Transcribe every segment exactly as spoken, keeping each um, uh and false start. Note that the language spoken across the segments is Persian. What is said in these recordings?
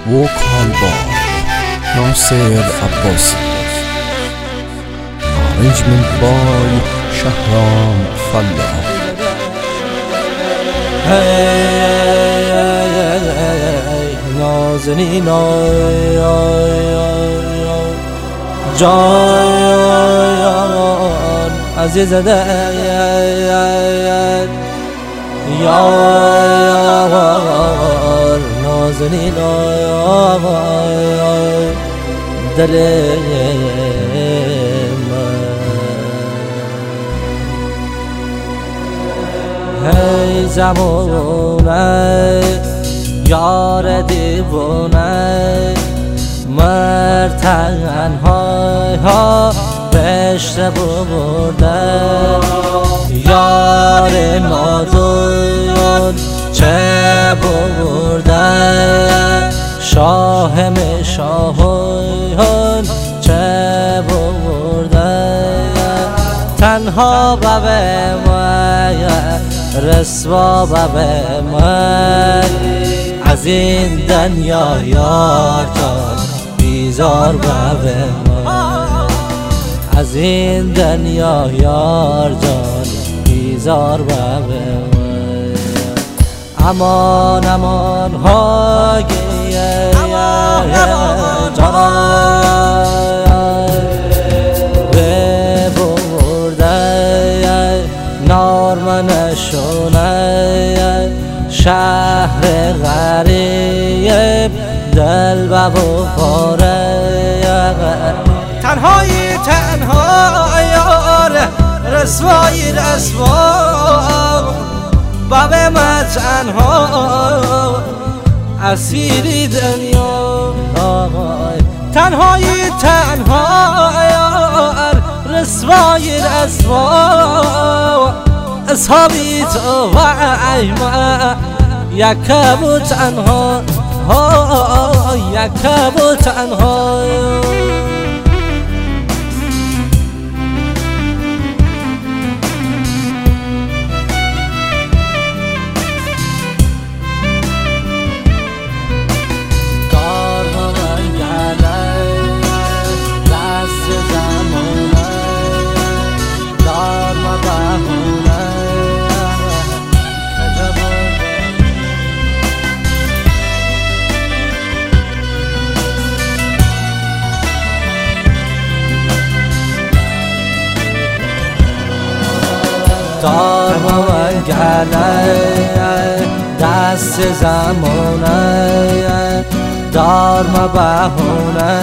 وكالبار ناصر عباسی. Arrangement by شهرام فلاح. نازنین جان عزیز دل یار نازنین دل هی زمونه یار دیوونه مرد تنهای ها رشته برده یار نادون چه برده شاه شاهان چه برده تنها ببه من رسوا ببه من از این دنیا یار جان بیزار ببه من از این دنیا یار جان بیزار ببه من امان امان های جانان ببرده نارمنشونه شهر غریب دل بباره تنهایی تنها یار رسوایی رسوا باب ما تنها اسیری دنیا تنهایی تنها یار رسوایی رسوا اصحابی تو و ایما یکم و تنها یکم و تنها دار من گله دست زمانه دار ما بهونه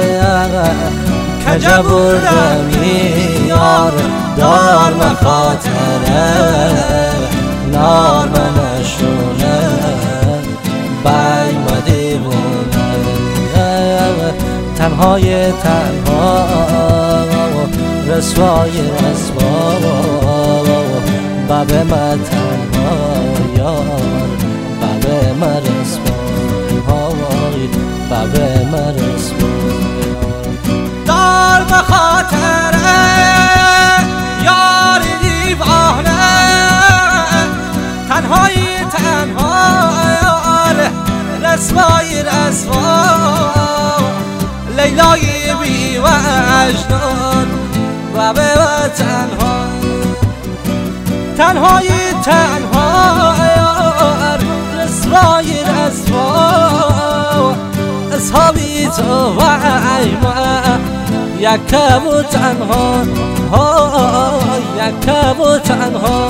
کجا بردم یار دار ما خاطره نار من نشونه بای ما دیوونه تنهای تنها رسوای رسوا باب ما تنها یار باب ما رسوای باب ما رسوای دار بخاطره یار دیوانه تنهایی تنها یار رسوای رسوا لیلای بی وجدان باب ما تنها تنهایی تنها یار رسوای رسوا اصحابی تو و ایما یکم و تنها یکم و تنها